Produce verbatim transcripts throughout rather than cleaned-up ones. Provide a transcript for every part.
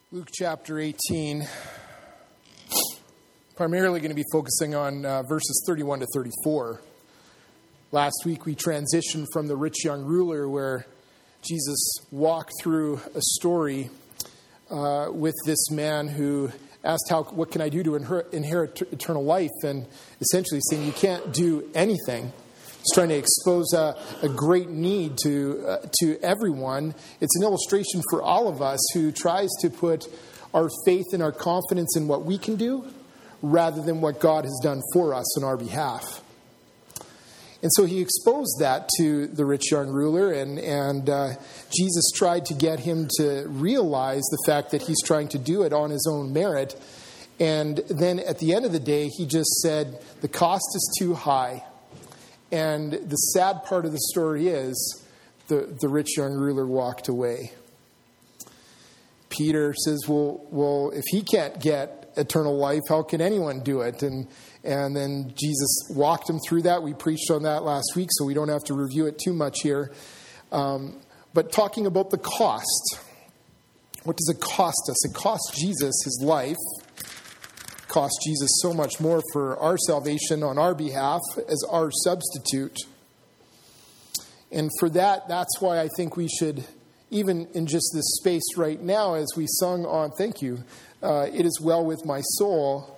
Luke chapter eighteen, primarily going to be focusing on uh, verses thirty-one to thirty-four. Last week we transitioned from the rich young ruler where Jesus walked through a story uh, with this man who asked, "How? What can I do to inher- inherit eternal life?" And essentially saying you can't do anything. He's trying to expose a, a great need to uh, to everyone. It's an illustration for all of us who tries to put our faith and our confidence in what we can do rather than what God has done for us on our behalf. And so he exposed that to the rich young ruler, and, and uh, Jesus tried to get him to realize the fact that he's trying to do it on his own merit. And then at the end of the day, he just said, the cost is too high. And the sad part of the story is the, the rich young ruler walked away. Peter says, well, well, if he can't get eternal life, how can anyone do it? And and then Jesus walked him through that. We preached on that last week, so we don't have to review it too much here. Um, but talking about the cost, what does it cost us? It cost Jesus his life. It cost Jesus so much more for our salvation on our behalf as our substitute. And for that, that's why I think we should, even in just this space right now, as we sung on, thank you, uh, it is well with my soul,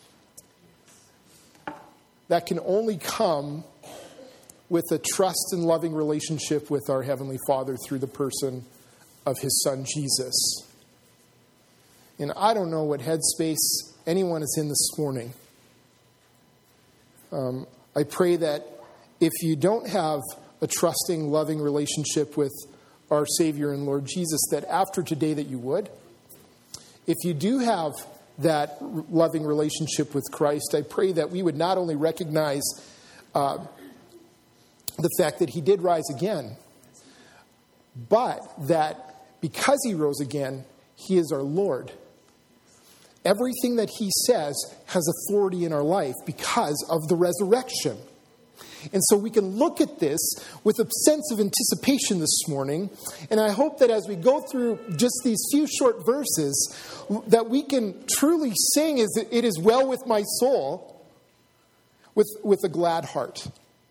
that can only come with a trust and loving relationship with our Heavenly Father through the person of his Son, Jesus. And I don't know what headspace anyone is in this morning. Um, I pray that if you don't have a trusting, loving relationship with our Savior and Lord Jesus, that after today that you would. If you do have that loving relationship with Christ, I pray that we would not only recognize uh, the fact that he did rise again, but that because he rose again, he is our Lord. Everything that he says has authority in our life because of the resurrection. And so we can look at this with a sense of anticipation this morning. And I hope that as we go through just these few short verses, that we can truly sing, "It is well with my soul," with, with a glad heart.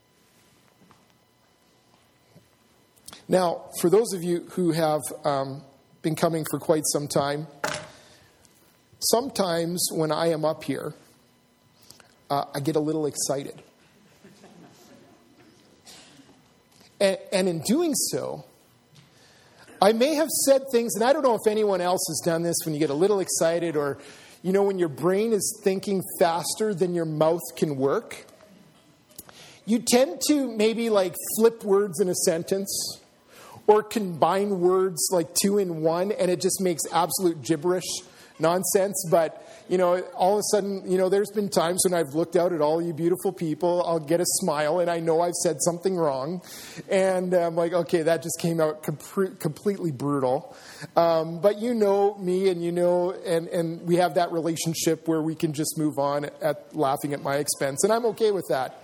Now, for those of you who have um, been coming for quite some time, sometimes when I am up here, uh, I get a little excited. And, and in doing so, I may have said things, and I don't know if anyone else has done this, when you get a little excited, or, you know, when your brain is thinking faster than your mouth can work. You tend to maybe like flip words in a sentence, or combine words like two in one, and it just makes absolute gibberish nonsense. But, you know, all of a sudden, you know, there's been times when I've looked out at all you beautiful people, I'll get a smile, and I know I've said something wrong. And I'm like, okay, that just came out com- completely brutal. Um, but you know me, and you know, and, and we have that relationship where we can just move on at laughing at my expense. And I'm okay with that.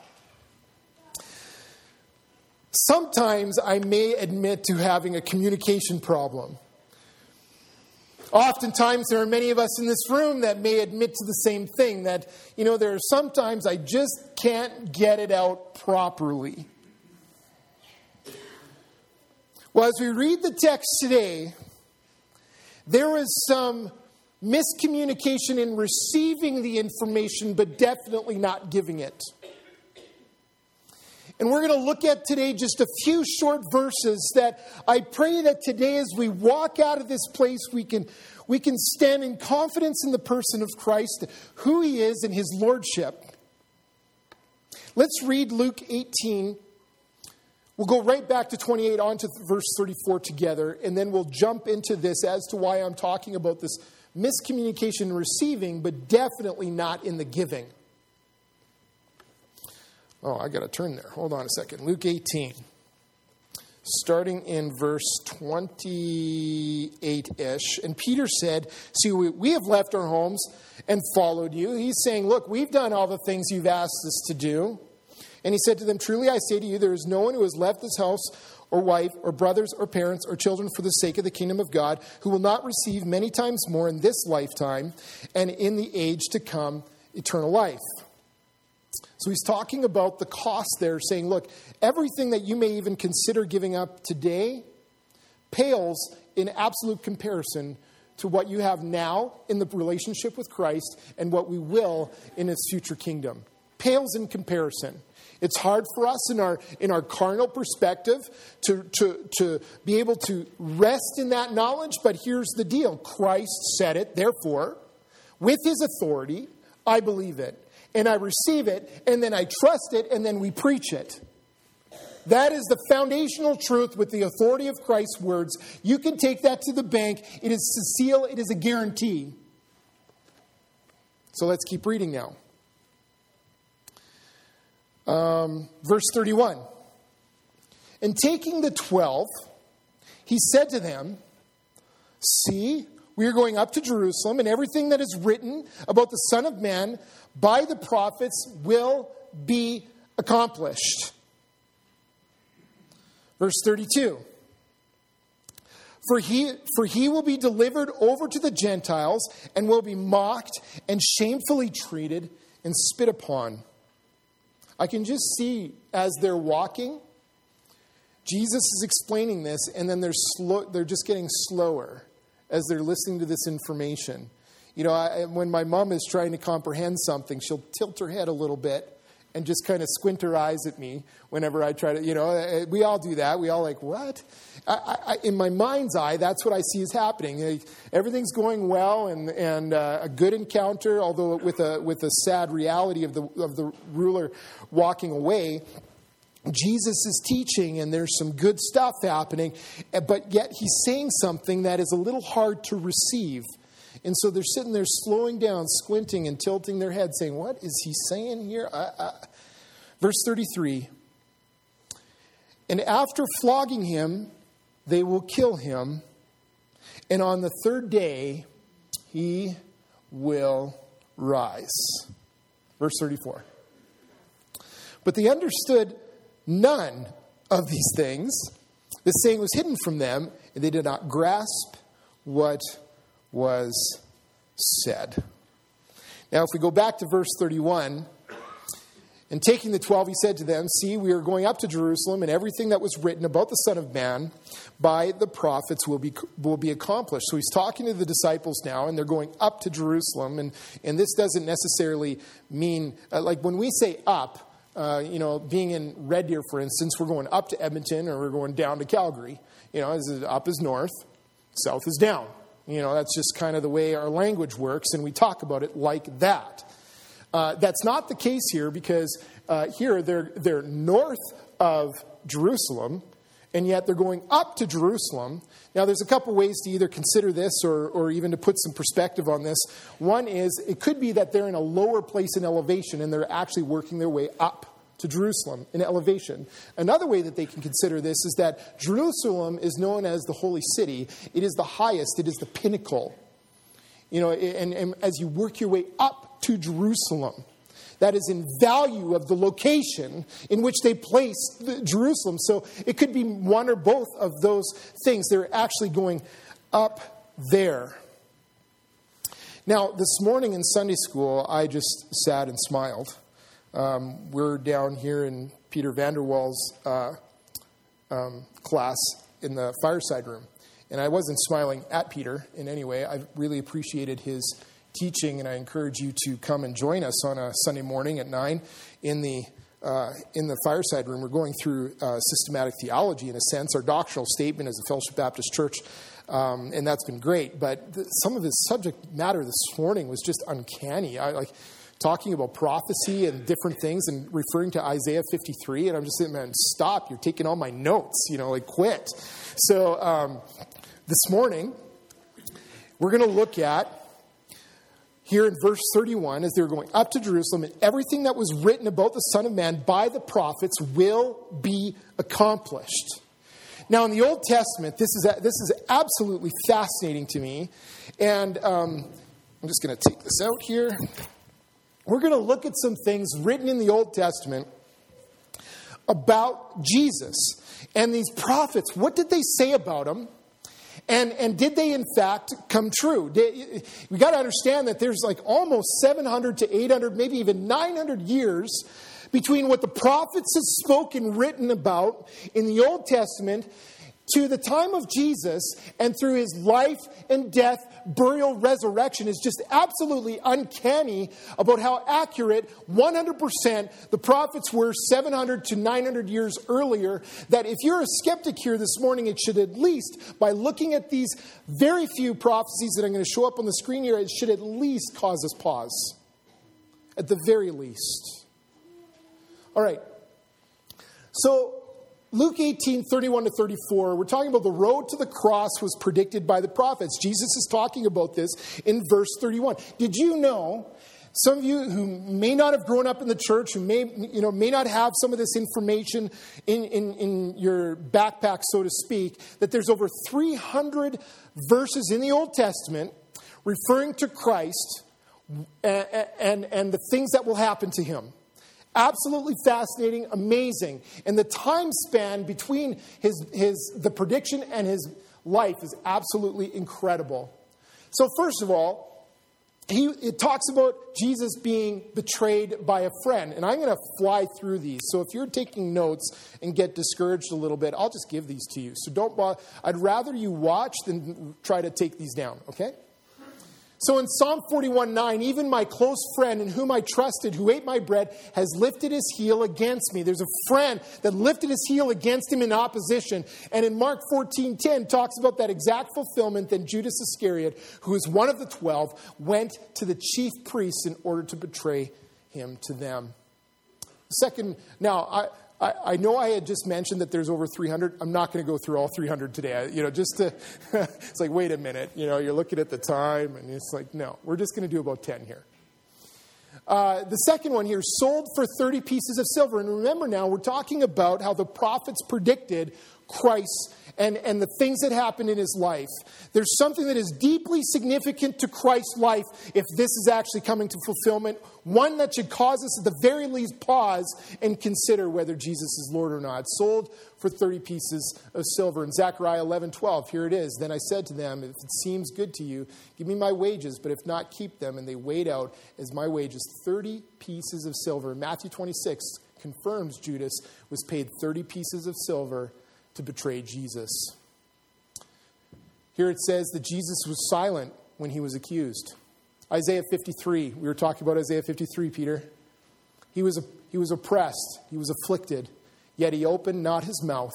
Sometimes I may admit to having a communication problem. Oftentimes, there are many of us in this room that may admit to the same thing, that, you know, there are sometimes I just can't get it out properly. Well, as we read the text today, there is some miscommunication in receiving the information, but definitely not giving it. And we're going to look at today just a few short verses that I pray that today as we walk out of this place, we can, we can stand in confidence in the person of Christ, who he is and his lordship. Let's read Luke eighteen. We'll go right back to twenty-eight on to verse thirty-four together, and then we'll jump into this as to why I'm talking about this miscommunication in receiving, but definitely not in the giving. Oh, I got to turn there. Hold on a second. Luke eighteen, starting in verse twenty-eight-ish. And Peter said, "See, we, we have left our homes and followed you." He's saying, look, we've done all the things you've asked us to do. And he said to them, "Truly I say to you, there is no one who has left his house or wife, or brothers, or parents, or children for the sake of the kingdom of God, who will not receive many times more in this lifetime, and in the age to come, eternal life. So he's talking about the cost there, saying, look, everything that you may even consider giving up today pales in absolute comparison to what you have now in the relationship with Christ and what we will in his future kingdom. Pales in comparison. It's hard for us in our in our carnal perspective to, to, to be able to rest in that knowledge, but here's the deal. Christ said it, therefore, with his authority, I believe it. And I receive it, and then I trust it, and then we preach it. That is the foundational truth with the authority of Christ's words. You can take that to the bank. It is a seal. It is a guarantee. So let's keep reading now. Um, verse thirty-one. And taking the twelve, he said to them, see, we are going up to Jerusalem, and everything that is written about the Son of Man by the prophets will be accomplished. Verse thirty-two. For he, for he will be delivered over to the Gentiles and will be mocked and shamefully treated and spit upon. I can just see as they're walking, Jesus is explaining this, and then they're slow, they're just getting slower as they're listening to this information. You know, I, when my mom is trying to comprehend something, she'll tilt her head a little bit and just kind of squint her eyes at me whenever I try to, you know, we all do that. We all like, what? I, I, in my mind's eye, that's what I see is happening. Everything's going well and, and uh, a good encounter, although with a with a sad reality of the of the ruler walking away. Jesus is teaching and there's some good stuff happening, but yet he's saying something that is a little hard to receive. And so they're sitting there slowing down, squinting and tilting their head, saying, what is he saying here? I, I... Verse thirty-three. And after flogging him, they will kill him. And on the third day, he will rise. Verse thirty-four. But they understood none of these things. The saying was hidden from them, and they did not grasp what was said. Now, if we go back to verse thirty-one, and taking the twelve, he said to them, see, we are going up to Jerusalem, and everything that was written about the Son of Man by the prophets will be will be accomplished. So he's talking to the disciples now, and they're going up to Jerusalem, and, and this doesn't necessarily mean, uh, like when we say up, uh, you know, being in Red Deer, for instance, we're going up to Edmonton, or we're going down to Calgary. You know, up is north, south is down. You know, that's just kind of the way our language works, and we talk about it like that. Uh, that's not the case here, because uh, here they're they're north of Jerusalem, and yet they're going up to Jerusalem. Now, there's a couple ways to either consider this or, or even to put some perspective on this. One is it could be that they're in a lower place in elevation, and they're actually working their way up to Jerusalem in elevation. Another way that they can consider this is that Jerusalem is known as the holy city. It is the highest. It is the pinnacle. You know, and, and as you work your way up to Jerusalem, that is in value of the location in which they place Jerusalem. So it could be one or both of those things. They're actually going up there. Now, this morning in Sunday school, I just sat and smiled. Um, we're down here in Peter Vanderwall's uh, um, class in the fireside room. And I wasn't smiling at Peter in any way. I really appreciated his teaching, and I encourage you to come and join us on a Sunday morning at nine in the uh, in the fireside room. We're going through uh, systematic theology, in a sense, our doctrinal statement as a Fellowship Baptist Church, um, and that's been great. But the, some of his subject matter this morning was just uncanny. I like talking about prophecy and different things and referring to Isaiah fifty-three, and I'm just saying, man, stop! You're taking all my notes. You know, like quit. So um, this morning we're going to look at. Here in verse thirty-one, as they were going up to Jerusalem, and everything that was written about the Son of Man by the prophets will be accomplished. Now, in the Old Testament, this is this is absolutely fascinating to me, and um, I'm just going to take this out here. We're going to look at some things written in the Old Testament about Jesus. And these prophets, what did they say about him? And and did they in fact come true? Did, we got to understand that there's like almost seven hundred to eight hundred, maybe even nine hundred years between what the prophets have spoken, written about in the Old Testament to the time of Jesus, and through his life and death, burial, resurrection is just absolutely uncanny about how accurate one hundred percent the prophets were seven hundred to nine hundred years earlier. That if you're a skeptic here this morning, it should at least, by looking at these very few prophecies that I'm going to show up on the screen here, it should at least cause us pause. At the very least. All right. So, Luke eighteen, thirty-one to thirty-four, we're talking about the road to the cross was predicted by the prophets. Jesus is talking about this in verse thirty-one. Did you know, some of you who may not have grown up in the church, who may, you know, may not have some of this information in, in, in your backpack, so to speak, that there's over three hundred verses in the Old Testament referring to Christ and, and, and the things that will happen to him. Absolutely fascinating, amazing. And the time span between his, his the prediction and his life is absolutely incredible. So first of all, he, it talks about Jesus being betrayed by a friend. And I'm going to fly through these. So if you're taking notes and get discouraged a little bit, I'll just give these to you. So don't bother. I'd rather you watch than try to take these down, okay? So in Psalm forty-one nine, even my close friend in whom I trusted, who ate my bread, has lifted his heel against me. There's a friend that lifted his heel against him in opposition. And in Mark fourteen ten, talks about that exact fulfillment. Then Judas Iscariot, who is one of the twelve, went to the chief priests in order to betray him to them. Second, now, I... I, I know I had just mentioned that there's over three hundred. I'm not going to go through all three hundred today. I, you know, just to, it's like, wait a minute. You know, you're looking at the time, and it's like, no, we're just going to do about ten here. Uh, the second one here, sold for thirty pieces of silver. And remember now, we're talking about how the prophets predicted Christ and, and the things that happened in his life. There's something that is deeply significant to Christ's life if this is actually coming to fulfillment. One that should cause us at the very least pause and consider whether Jesus is Lord or not. Sold for thirty pieces of silver. In Zechariah eleven twelve, here it is. Then I said to them, if it seems good to you, give me my wages, but if not, keep them. And they weighed out as my wages thirty pieces of silver. Matthew twenty-six confirms Judas was paid thirty pieces of silver to betray Jesus. Here it says that Jesus was silent when he was accused. Isaiah fifty-three. We were talking about Isaiah fifty-three, Peter. He was, he was oppressed. He was afflicted. Yet he opened not his mouth.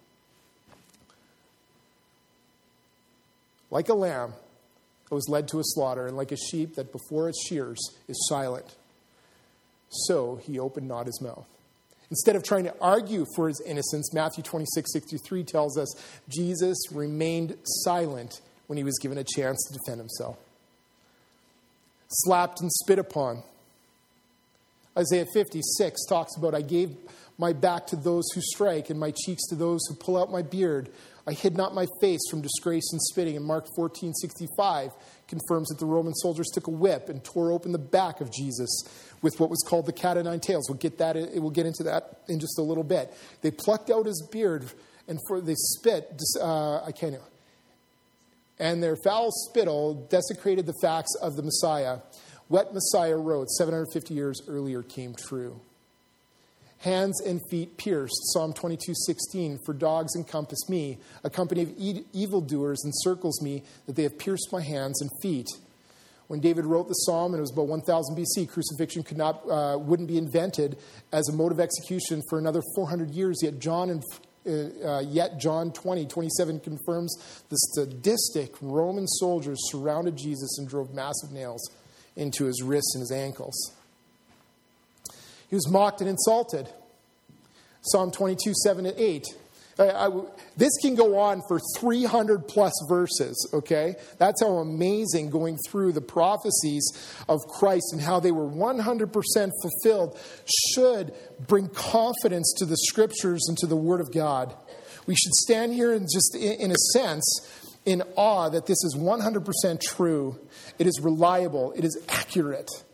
Like a lamb that was led to a slaughter, and like a sheep that before its shears is silent, so he opened not his mouth. Instead of trying to argue for his innocence, Matthew twenty-six sixty-three tells us Jesus remained silent when he was given a chance to defend himself. Slapped and spit upon. Isaiah fifty-six talks about, I gave my back to those who strike and my cheeks to those who pull out my beard. I hid not my face from disgrace and spitting. And Mark fourteen sixty-five confirms that the Roman soldiers took a whip and tore open the back of Jesus with what was called the cat o' nine tails. We'll get that. We'll get into that in just a little bit. They plucked out his beard and for they spit. Uh, I can't. And their foul spittle desecrated the facts of the Messiah. What Messiah wrote seven hundred fifty years earlier came true. Hands and feet pierced. Psalm twenty-two sixteen. For dogs encompass me. A company of e- evildoers encircles me, that they have pierced my hands and feet. When David wrote the psalm, and it was about one thousand B C, crucifixion could not, uh, wouldn't be invented as a mode of execution for another four hundred years. Yet John and uh, uh, yet John twenty twenty-seven confirms the sadistic Roman soldiers surrounded Jesus and drove massive nails into his wrists and his ankles. He was mocked and insulted. Psalm twenty-two, seven to eight. I, I, this can go on for three hundred plus verses, okay? That's how amazing going through the prophecies of Christ and how they were one hundred percent fulfilled should bring confidence to the scriptures and to the Word of God. We should stand here and just, in, in a sense, in awe that this is one hundred percent true. It is reliable. It is accurate.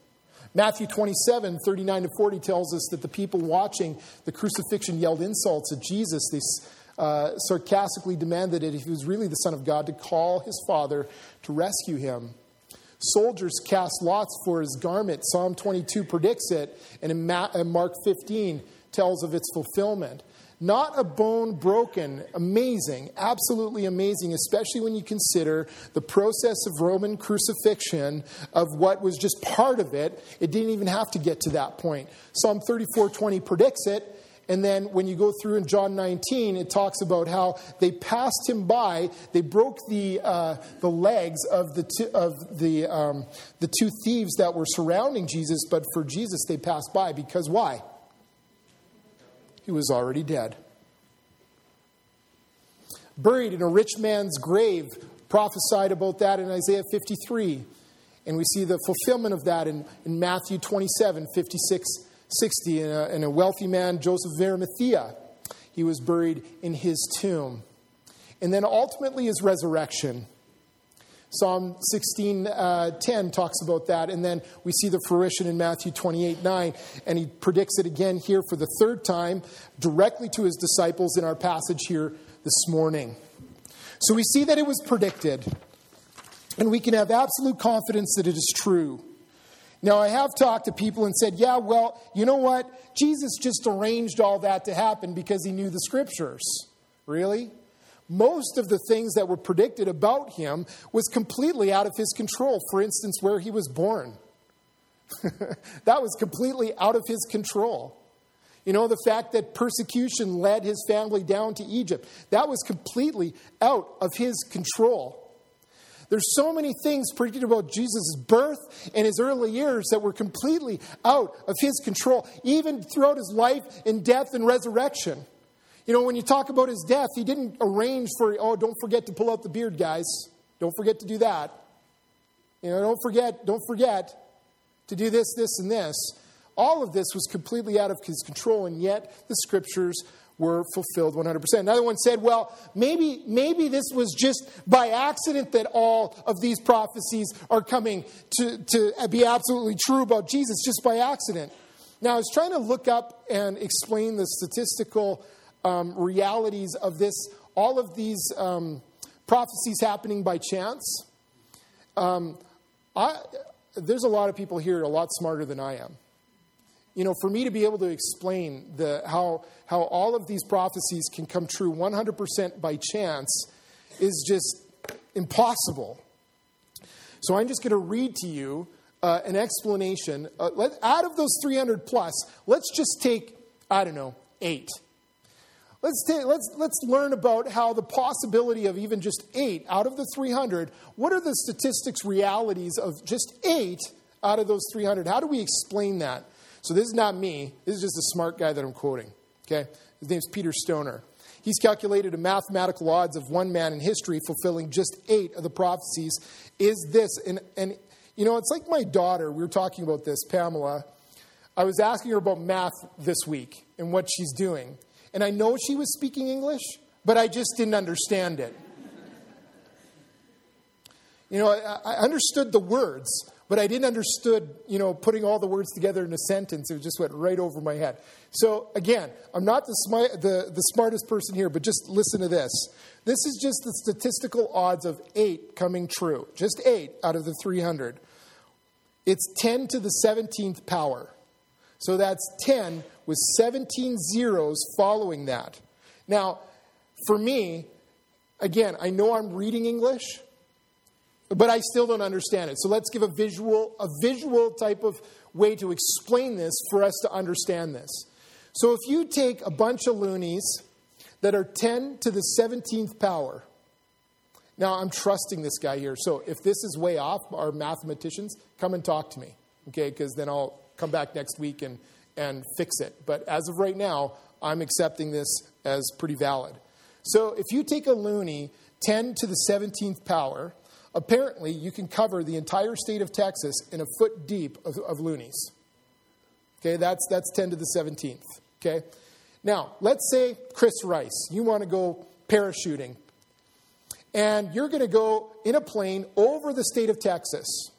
Matthew twenty-seven, thirty-nine to forty tells us that the people watching the crucifixion yelled insults at Jesus. They uh, sarcastically demanded that if he was really the Son of God, to call his Father to rescue him. Soldiers cast lots for his garment. Psalm twenty-two predicts it, and in Mark fifteen tells of its fulfillment. Not a bone broken. Amazing. Absolutely amazing, especially when you consider the process of Roman crucifixion, of what was just part of it. It didn't even have to get to that point. Psalm thirty-four twenty predicts it. And then when you go through in John nineteen, it talks about how they passed him by. They broke the uh, the legs of the two, of the um, the two thieves that were surrounding Jesus. But for Jesus, they passed by because why? He was already dead. Buried in a rich man's grave, prophesied about that in Isaiah fifty-three. And we see the fulfillment of that in, in Matthew twenty-seven, fifty-six, sixty. And a, and a wealthy man, Joseph of Arimathea, he was buried in his tomb. And then ultimately his resurrection. Psalm sixteen ten talks about that. And then we see the fruition in Matthew twenty-eight nine. And he predicts it again here for the third time, directly to his disciples in our passage here this morning. So we see that it was predicted. And we can have absolute confidence that it is true. Now, I have talked to people and said, yeah, well, you know what? Jesus just arranged all that to happen because he knew the scriptures. Really? Most of the things that were predicted about him was completely out of his control. For instance, where he was born. That was completely out of his control. You know, the fact that persecution led his family down to Egypt. That was completely out of his control. There's so many things predicted about Jesus' birth and his early years that were completely out of his control, even throughout his life and death and resurrection. You know, when you talk about his death, he didn't arrange for, oh, don't forget to pull out the beard, guys. Don't forget to do that. You know, don't forget, don't forget to do this, this, and this. All of this was completely out of his control, and yet the scriptures were fulfilled one hundred percent. Another one said, well, maybe maybe this was just by accident that all of these prophecies are coming to, to be absolutely true about Jesus, just by accident. Now, I was trying to look up and explain the statistical um, realities of this, all of these um, prophecies happening by chance. Um, I, there's a lot of people here a lot smarter than I am. You know, for me to be able to explain the how how all of these prophecies can come true one hundred percent by chance is just impossible. So I'm just going to read to you uh, an explanation. Uh, let, out of those three hundred plus, let's just take, I don't know, eight. Let's take, let's let's learn about how the possibility of even just eight out of the three hundred. What are the statistics realities of just eight out of those three hundred? How do we explain that? So this is not me. This is just a smart guy that I'm quoting. Okay, his name's Peter Stoner. He's calculated a mathematical odds of one man in history fulfilling just eight of the prophecies is this. And, and you know, it's like my daughter. We were talking about this, Pamela. I was asking her about math this week and what she's doing. And I know she was speaking English, but I just didn't understand it. You know, I, I understood the words, but I didn't understood, you know, putting all the words together in a sentence. It just went right over my head. So, again, I'm not the, smi- the, the smartest person here, but just listen to this. This is just the statistical odds of eight coming true. Just eight out of the three hundred. It's ten to the seventeenth power. So that's ten with seventeen zeros following that. Now, for me, again, I know I'm reading English, but I still don't understand it. So let's give a visual, a visual type of way to explain this for us to understand this. So if you take a bunch of loonies that are ten to the seventeenth power. Now, I'm trusting this guy here. So if this is way off, our mathematicians, come and talk to me. Okay, because then I'll come back next week and, and fix it. But as of right now, I'm accepting this as pretty valid. So if you take a loony, ten to the seventeenth power, apparently, you can cover the entire state of Texas in a foot deep of, of loonies. Okay, that's that's ten to the seventeenth. Okay, now let's say Chris Rice, you want to go parachuting, and you're going to go in a plane over the state of Texas,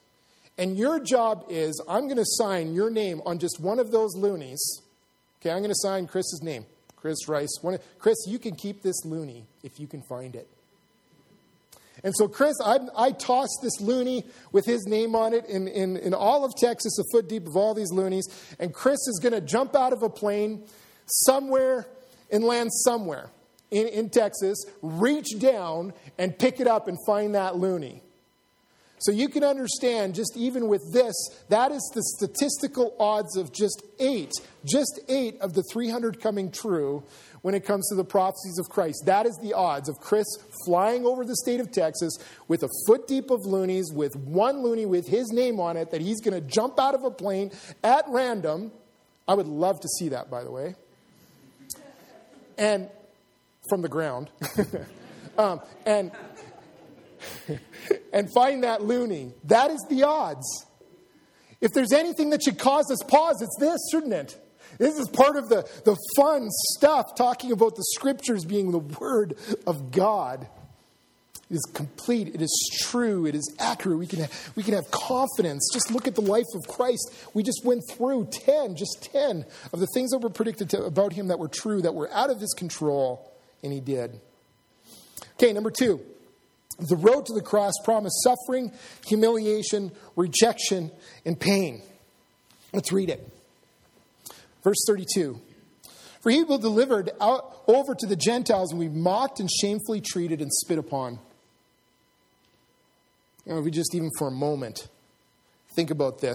And your job is, I'm going to sign your name on just one of those loonies. Okay, I'm going to sign Chris's name. Chris Rice. One, Chris, you can keep this loonie if you can find it. And so, Chris, I, I tossed this loonie with his name on it in, in, in all of Texas, a foot deep of all these loonies. And Chris is going to jump out of a plane somewhere and land somewhere in, in Texas, reach down and pick it up and find that loonie. So you can understand, just even with this, that is the statistical odds of just eight, just eight of the three hundred coming true when it comes to the prophecies of Christ. That is the odds of Chris flying over the state of Texas with a foot deep of loonies, with one loonie with his name on it, that he's going to jump out of a plane at random. I would love to see that, by the way. And from the ground. um, and... and find that loonie. That is the odds. If there's anything that should cause us pause, it's this, shouldn't it? This is part of the, the fun stuff, talking about the scriptures being the word of God. It is complete. It is true. It is accurate. We can have, we can have confidence. Just look at the life of Christ. We just went through ten, just ten of the things that were predicted to, about him that were true, that were out of his control, and he did. Okay, number two. The road to the cross promised suffering, humiliation, rejection, and pain. Let's read it. Verse thirty-two. For he will be delivered out over to the Gentiles and be mocked and shamefully treated and spit upon. You know, if we just even for a moment think about this.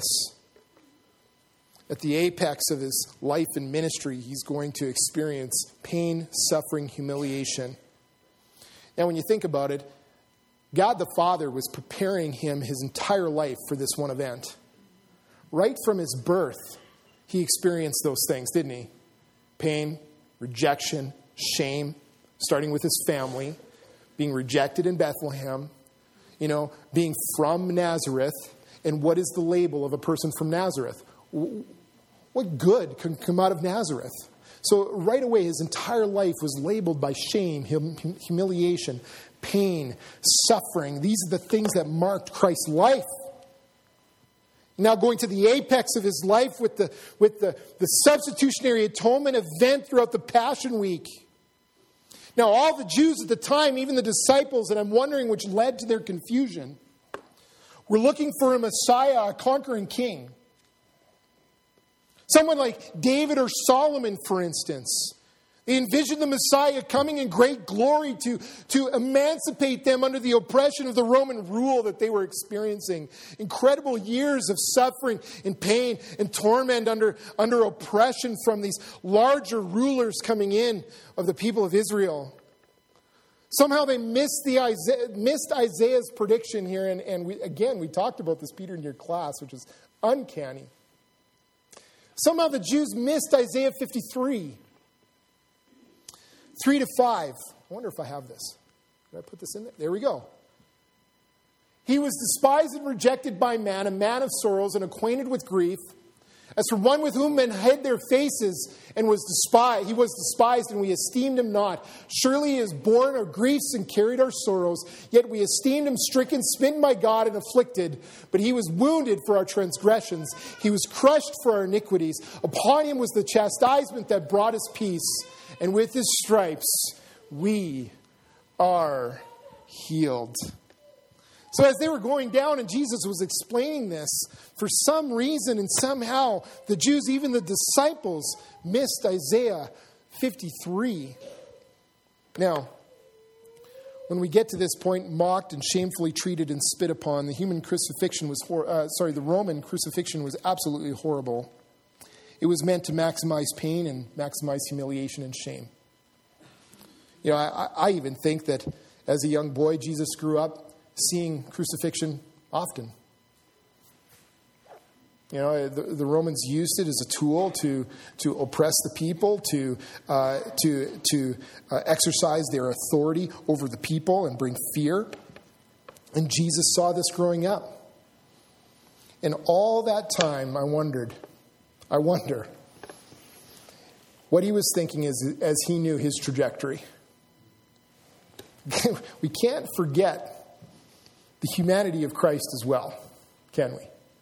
At the apex of his life and ministry, he's going to experience pain, suffering, humiliation. Now, when you think about it, God the Father was preparing him his entire life for this one event. Right from his birth, he experienced those things, didn't he? Pain, rejection, shame, starting with his family, being rejected in Bethlehem, you know, being from Nazareth. And what is the label of a person from Nazareth? What good can come out of Nazareth? So right away, his entire life was labeled by shame, hum- humiliation, pain, suffering. These are the things that marked Christ's life. Now going to the apex of his life with the, with the, the substitutionary atonement event throughout the Passion Week. Now all the Jews at the time, even the disciples, and I'm wondering which led to their confusion, were looking for a Messiah, a conquering king. Someone like David or Solomon, for instance. They envisioned the Messiah coming in great glory to, to emancipate them under the oppression of the Roman rule that they were experiencing. Incredible years of suffering and pain and torment under, under oppression from these larger rulers coming in of the people of Israel. Somehow they missed, the Isaiah, missed Isaiah's prediction here. And, and we, again, we talked about this, Peter, in your class, which is uncanny. Somehow the Jews missed Isaiah fifty-three. Three to five. I wonder if I have this. Did I put this in there? There we go. He was despised and rejected by man, a man of sorrows and acquainted with grief. As for one with whom men hid their faces and was despised, he was despised and we esteemed him not. Surely he has borne our griefs and carried our sorrows. Yet we esteemed him stricken, smitten by God and afflicted. But he was wounded for our transgressions. He was crushed for our iniquities. Upon him was the chastisement that brought us peace. And with his stripes, we are healed. So as they were going down and Jesus was explaining this, for some reason and somehow, the Jews, even the disciples, missed Isaiah fifty-three. Now, when we get to this point, mocked and shamefully treated and spit upon, the human crucifixion was, hor- uh, sorry, the Roman crucifixion was absolutely horrible. It was meant to maximize pain and maximize humiliation and shame. You know, I, I even think that as a young boy, Jesus grew up seeing crucifixion often. You know, the, the Romans used it as a tool to to oppress the people, to uh, to to uh, exercise their authority over the people and bring fear. And Jesus saw this growing up. And all that time, I wondered. I wonder what he was thinking as, as he knew his trajectory. We can't forget the humanity of Christ as well, can we?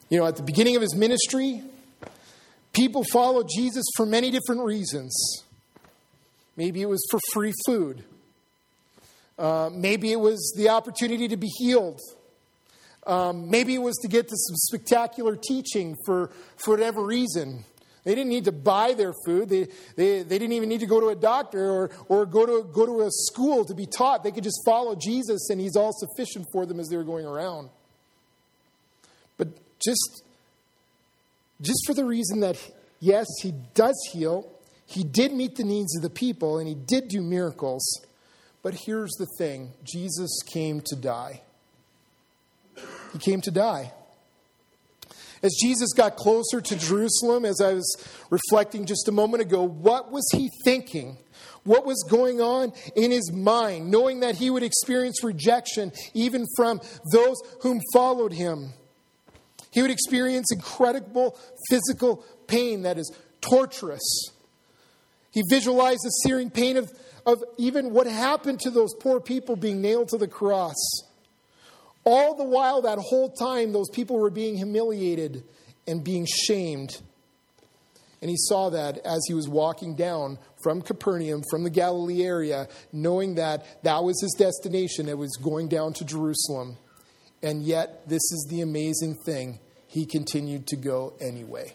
You know, at the beginning of his ministry, people followed Jesus for many different reasons. Maybe it was for free food. Uh, maybe it was the opportunity to be healed. Um, maybe it was to get to some spectacular teaching for, for whatever reason. They didn't need to buy their food. They, they, they didn't even need to go to a doctor or, or go to, go to a school to be taught. They could just follow Jesus and he's all sufficient for them as they were going around. But just, just for the reason that, yes, he does heal. He did meet the needs of the people and he did do miracles. But here's the thing. Jesus came to die. He came to die. As Jesus got closer to Jerusalem, as I was reflecting just a moment ago, what was he thinking? What was going on in his mind, knowing that he would experience rejection even from those whom followed him? He would experience incredible physical pain that is torturous. He visualized the searing pain of, of even what happened to those poor people being nailed to the cross. All the while, that whole time, those people were being humiliated and being shamed. And he saw that as he was walking down from Capernaum, from the Galilee area, knowing that that was his destination. It was going down to Jerusalem. And yet, this is the amazing thing. He continued to go anyway.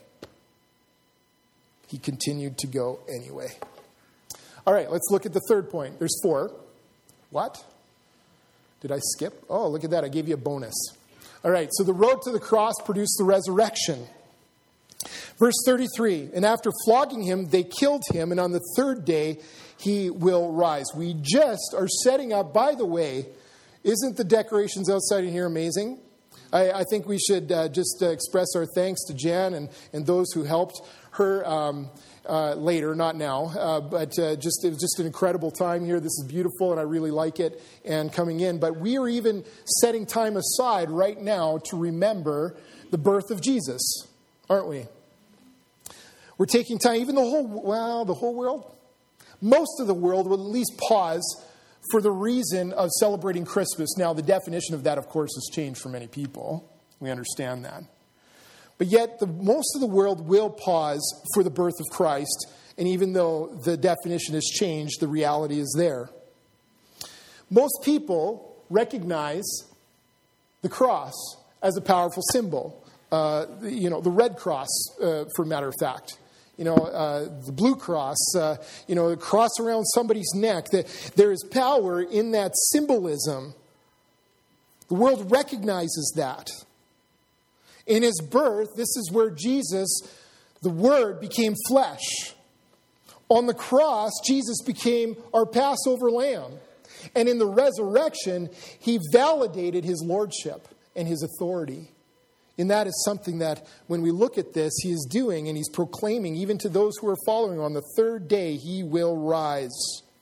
He continued to go anyway. All right, let's look at the third point. There's four. What? Did I skip? Oh, look at that. I gave you a bonus. All right, so the road to the cross produced the resurrection. Verse thirty-three, and after flogging him, they killed him, and on the third day he will rise. We just are setting up, by the way, isn't the decorations outside in here amazing? I, I think we should uh, just uh, express our thanks to Jan and, and those who helped her um, uh, later, not now. Uh, but uh, just it was just an incredible time here. This is beautiful, and I really like it and coming in. But we are even setting time aside right now to remember the birth of Jesus, aren't we? We're taking time, even the whole, well, the whole world, most of the world will at least pause for the reason of celebrating Christmas. Now, the definition of that, of course, has changed for many people. We understand that. But yet, the, most of the world will pause for the birth of Christ. And even though the definition has changed, the reality is there. Most people recognize the cross as a powerful symbol. Uh, you know, the red cross, uh, for a matter of fact. You know, uh, the blue cross, uh, you know, the cross around somebody's neck. The, there is power in that symbolism. The world recognizes that. In his birth, this is where Jesus, the Word, became flesh. On the cross, Jesus became our Passover lamb. And in the resurrection, he validated his lordship and his authority. And that is something that when we look at this, he is doing and he's proclaiming even to those who are following, on the third day he will rise.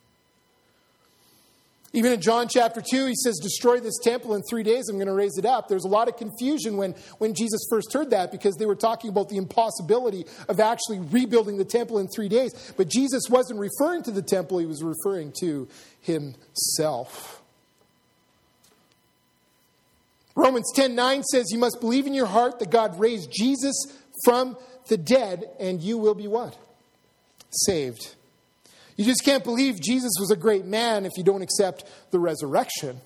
Even in John chapter two, he says, destroy this temple in three days, I'm going to raise it up. There's a lot of confusion when, when Jesus first heard that, because they were talking about the impossibility of actually rebuilding the temple in three days. But Jesus wasn't referring to the temple, he was referring to himself. Romans ten nine says, you must believe in your heart that God raised Jesus from the dead, and you will be what? Saved. You just can't believe Jesus was a great man if you don't accept the resurrection.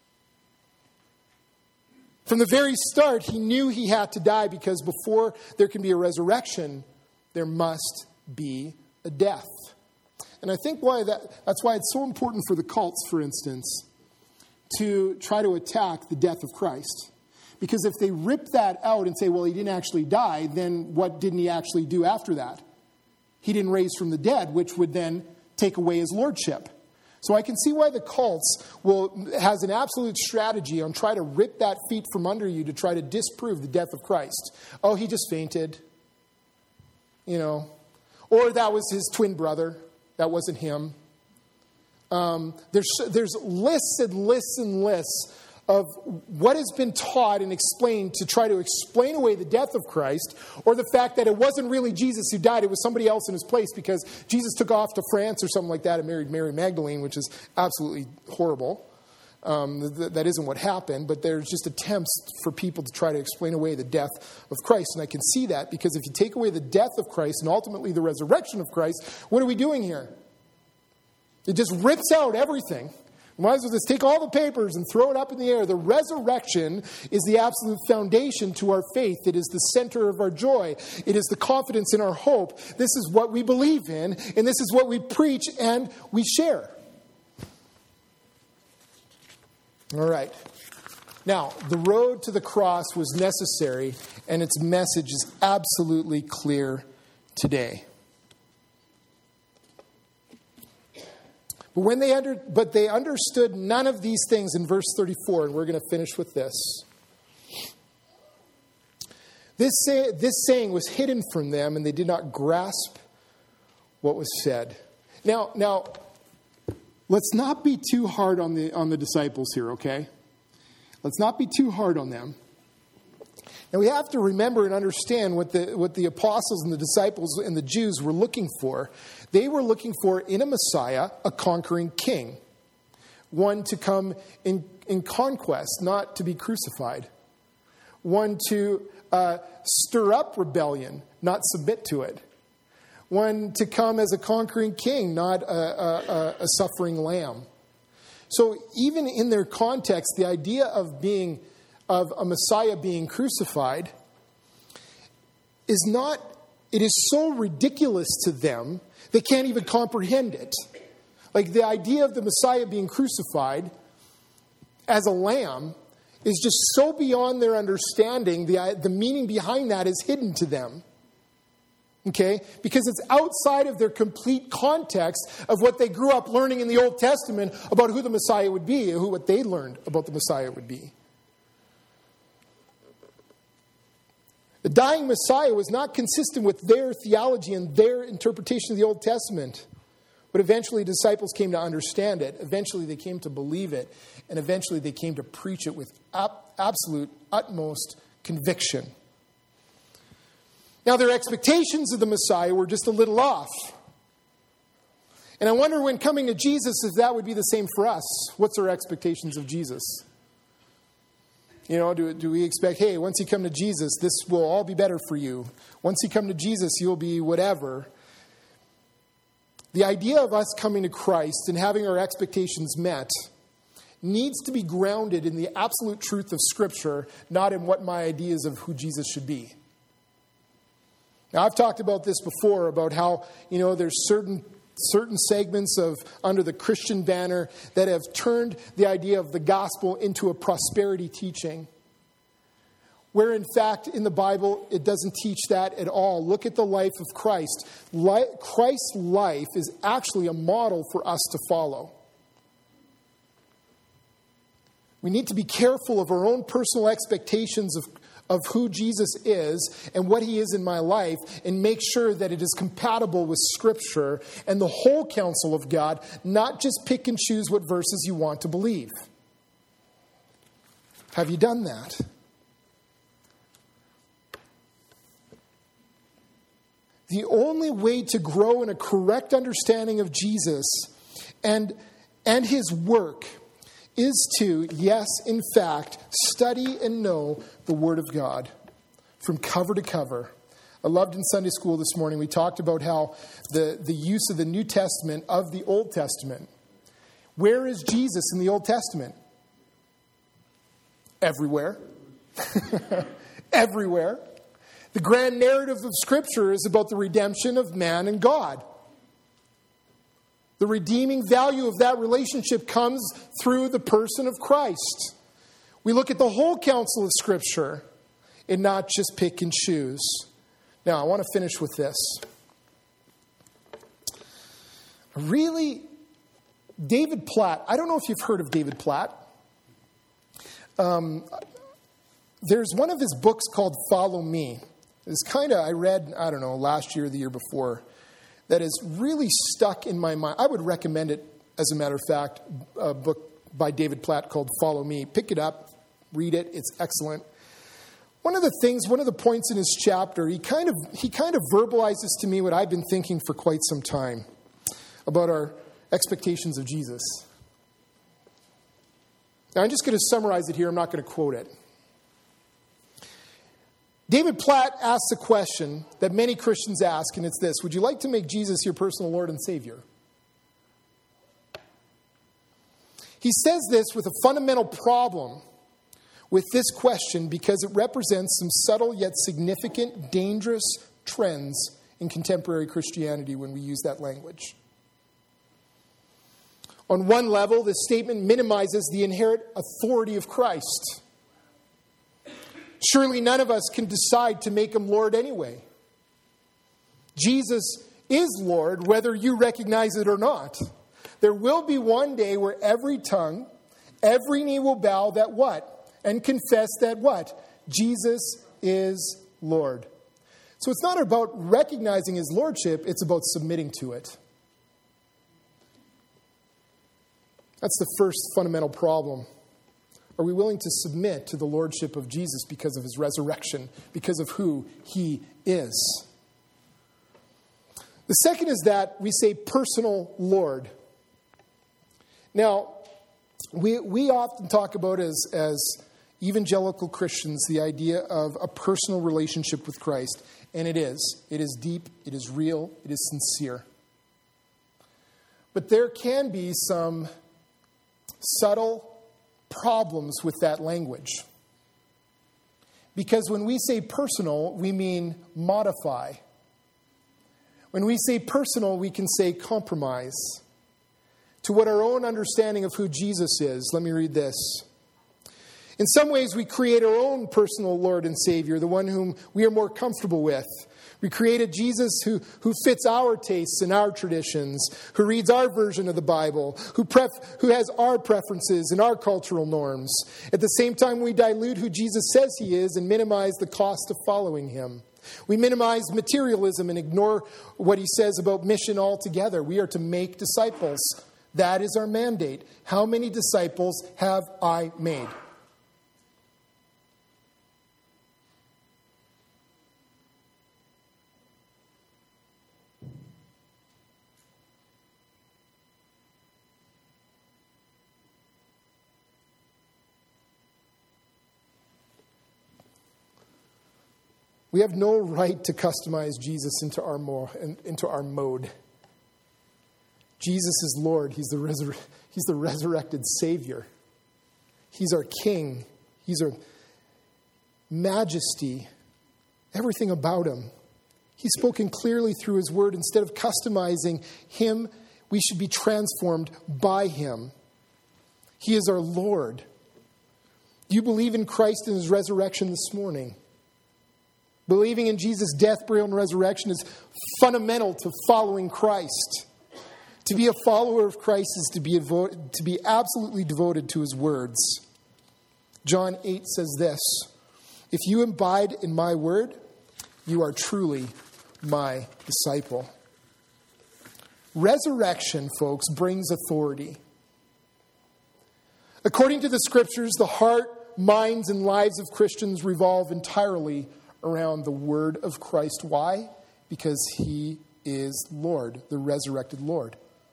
From the very start, he knew he had to die, because before there can be a resurrection, there must be a death. And I think why that that's why it's so important for the cults, for instance, to try to attack the death of Christ. Because if they rip that out and say, well, he didn't actually die, then what didn't he actually do after that? He didn't raise from the dead, which would then take away his lordship. So I can see why the cults will has an absolute strategy on trying to rip that feet from under you to try to disprove the death of Christ. Oh, he just fainted. You know. Or that was his twin brother. That wasn't him. Um, there's there's lists and lists and lists of what has been taught and explained to try to explain away the death of Christ, or the fact that it wasn't really Jesus who died, it was somebody else in his place, because Jesus took off to France or something like that and married Mary Magdalene, which is absolutely horrible. Um, th- that isn't what happened, but there's just attempts for people to try to explain away the death of Christ. And I can see that because if you take away the death of Christ and ultimately the resurrection of Christ, what are we doing here? It just rips out everything. We might as well just take all the papers and throw it up in the air. The resurrection is the absolute foundation to our faith. It is the center of our joy. It is the confidence in our hope. This is what we believe in, and this is what we preach and we share. All right. Now, the road to the cross was necessary, and its message is absolutely clear today. But when they under, but they understood none of these things in verse thirty-four, and we're going to finish with this. This, say, this saying was hidden from them, and they did not grasp what was said. Now, now, let's not be too hard on the on the disciples here, okay? Let's not be too hard on them. And we have to remember and understand what the what the apostles and the disciples and the Jews were looking for. They were looking for, in a Messiah, a conquering king. One to come in, in conquest, not to be crucified. One to uh, stir up rebellion, not submit to it. One to come as a conquering king, not a, a, a suffering lamb. So even in their context, the idea of being of a Messiah being crucified is not, it is so ridiculous to them, they can't even comprehend it. Like the idea of the Messiah being crucified as a lamb is just so beyond their understanding. The, the meaning behind that is hidden to them. Okay? Because it's outside of their complete context of what they grew up learning in the Old Testament about who the Messiah would be, who what they learned about the Messiah would be. The dying Messiah was not consistent with their theology and their interpretation of the Old Testament. But eventually disciples came to understand it. Eventually they came to believe it. And eventually they came to preach it with absolute, utmost conviction. Now their expectations of the Messiah were just a little off. And I wonder when coming to Jesus if that would be the same for us. What's our expectations of Jesus? You know, do, do we expect, hey, once you come to Jesus, this will all be better for you. Once you come to Jesus, you'll be whatever. The idea of us coming to Christ and having our expectations met needs to be grounded in the absolute truth of Scripture, not in what my ideas of who Jesus should be. Now, I've talked about this before, about how, you know, there's certain certain segments of under the Christian banner that have turned the idea of the gospel into a prosperity teaching. Where in fact in the Bible it doesn't teach that at all. Look at the life of Christ. Christ's life is actually a model for us to follow. We need to be careful of our own personal expectations of of who Jesus is and what he is in my life, and make sure that it is compatible with Scripture and the whole counsel of God, not just pick and choose what verses you want to believe. Have you done that? The only way to grow in a correct understanding of Jesus and, and his work is to, yes, in fact, study and know the Word of God from cover to cover. I loved in Sunday school this morning, we talked about how the, the use of the New Testament of the Old Testament. Where is Jesus in the Old Testament? Everywhere. Everywhere. The grand narrative of Scripture is about the redemption of man and God. The redeeming value of that relationship comes through the person of Christ. We look at the whole counsel of Scripture and not just pick and choose. Now, I want to finish with this. Really, David Platt, I don't know if you've heard of David Platt. Um, there's one of his books called Follow Me. It's kind of, I read, I don't know, last year or the year before, that is really stuck in my mind. I would recommend it, as a matter of fact, a book by David Platt called Follow Me. Pick it up, read it, it's excellent. One of the things, one of the points in his chapter, he kind of he kind of verbalizes to me what I've been thinking for quite some time about our expectations of Jesus. Now, I'm just going to summarize it here. I'm not going to quote it. David Platt asks a question that many Christians ask, and it's this: would you like to make Jesus your personal Lord and Savior? He says this with a fundamental problem with this question because it represents some subtle yet significant, dangerous trends in contemporary Christianity when we use that language. On one level, this statement minimizes the inherent authority of Christ. Surely none of us can decide to make him Lord anyway. Jesus is Lord, whether you recognize it or not. There will be one day where every tongue, every knee will bow that what? And confess that what? Jesus is Lord. So it's not about recognizing his lordship, it's about submitting to it. That's the first fundamental problem. Are we willing to submit to the lordship of Jesus because of his resurrection, because of who he is? The second is that we say personal Lord. Now, we we often talk about as, as evangelical Christians the idea of a personal relationship with Christ. And it is. It is deep, it is real, it is sincere. But there can be some subtle problems with that language. Because when we say personal, we mean modify. When we say personal, we can say compromise. To what our own understanding of who Jesus is. Let me read this. In some ways, we create our own personal Lord and Savior, the one whom we are more comfortable with. We created Jesus who, who fits our tastes and our traditions, who reads our version of the Bible, who, pref, who has our preferences and our cultural norms. At the same time, we dilute who Jesus says he is and minimize the cost of following him. We minimize materialism and ignore what he says about mission altogether. We are to make disciples. That is our mandate. How many disciples have I made? We have no right to customize Jesus into our mo- into our mode. Jesus is Lord. He's the, resur- he's the resurrected Savior. He's our King. He's our majesty. Everything about him. He's spoken clearly through his word. Instead of customizing him, we should be transformed by him. He is our Lord. Do you believe in Christ and his resurrection this morning? Believing in Jesus' death, burial, and resurrection is fundamental to following Christ. To be a follower of Christ is to be, devoted, to be absolutely devoted to his words. John eight says this: if you abide in my word, you are truly my disciple. Resurrection, folks, brings authority. According to the scriptures, the heart, minds, and lives of Christians revolve entirely around the word of Christ. Why? Because he is Lord, the resurrected Lord.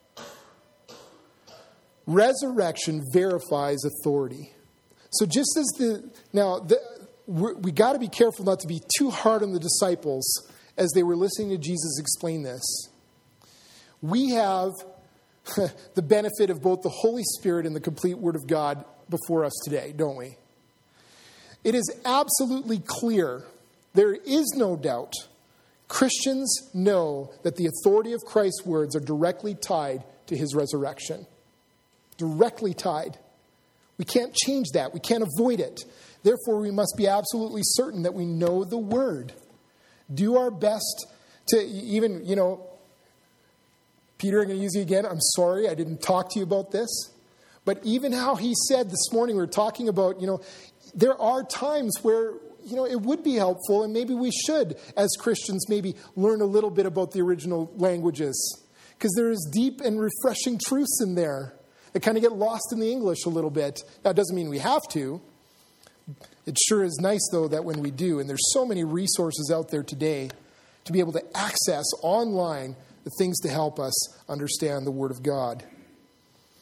Resurrection verifies authority. So just as the, now, the, we got to be careful not to be too hard on the disciples as they were listening to Jesus explain this. We have the benefit of both the Holy Spirit and the complete Word of God before us today, don't we? It is absolutely clear, there is no doubt, Christians know that the authority of Christ's words are directly tied to his resurrection. Directly tied. We can't change that. We can't avoid it. Therefore, we must be absolutely certain that we know the word. Do our best to even, you know, Peter, I'm going to use you again. I'm sorry I didn't talk to you about this. But even how he said this morning, we were talking about, you know, there are times where, you know, it would be helpful, and maybe we should, as Christians, maybe learn a little bit about the original languages. Because there is deep and refreshing truths in there that kind of get lost in the English a little bit. Now, it doesn't mean we have to. It sure is nice, though, that when we do, and there's so many resources out there today to be able to access online the things to help us understand the Word of God.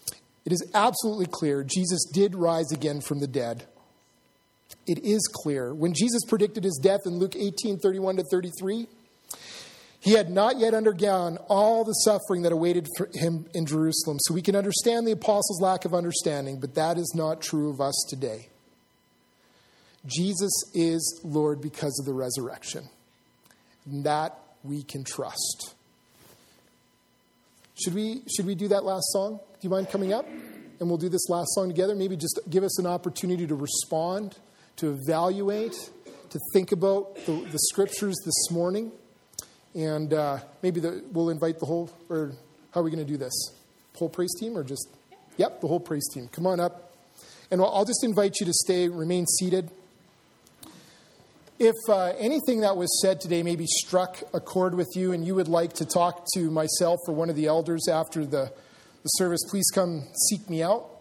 It is absolutely clear Jesus did rise again from the dead. It is clear. When Jesus predicted his death in Luke eighteen, thirty-one to thirty-three, he had not yet undergone all the suffering that awaited for him in Jerusalem. So we can understand the apostles' lack of understanding, but that is not true of us today. Jesus is Lord because of the resurrection. And that we can trust. Should we, should we do that last song? Do you mind coming up? And we'll do this last song together. Maybe just give us an opportunity to respond, to evaluate, to think about the, the scriptures this morning. And uh, maybe the, we'll invite the whole, or how are we going to do this? Whole praise team or just, yep, the whole praise team. Come on up. And I'll just invite you to stay, remain seated. If uh, anything that was said today maybe struck a chord with you and you would like to talk to myself or one of the elders after the, the service, please come seek me out.